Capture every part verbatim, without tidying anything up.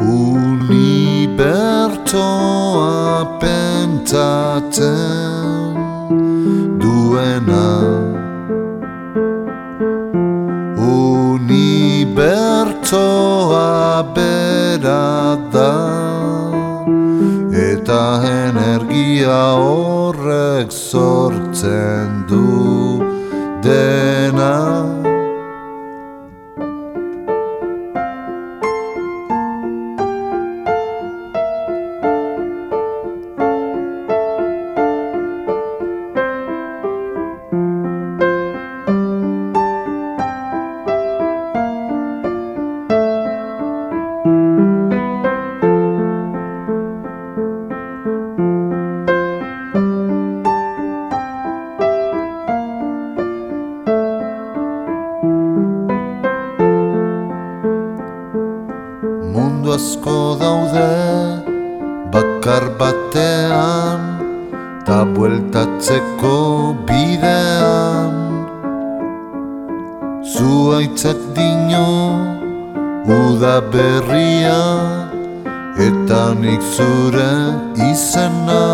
Unibertsoa pentsatzen duena, unibertsoa bera da, eta energia horrek sortzen du dena. Mundu asko daude bakar batean, ta bueltatzeko bidean. Zuhaitzak dino uda berria, eta nik zure izena.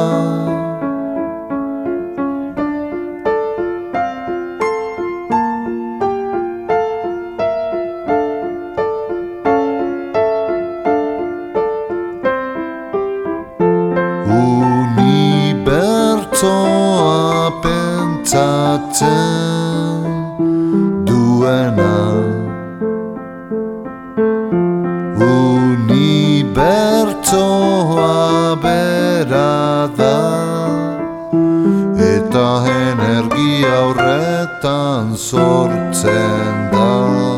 Unibertsoa pentsatzen duena, unibertsoa bera da, eta energia horretan sortzen da.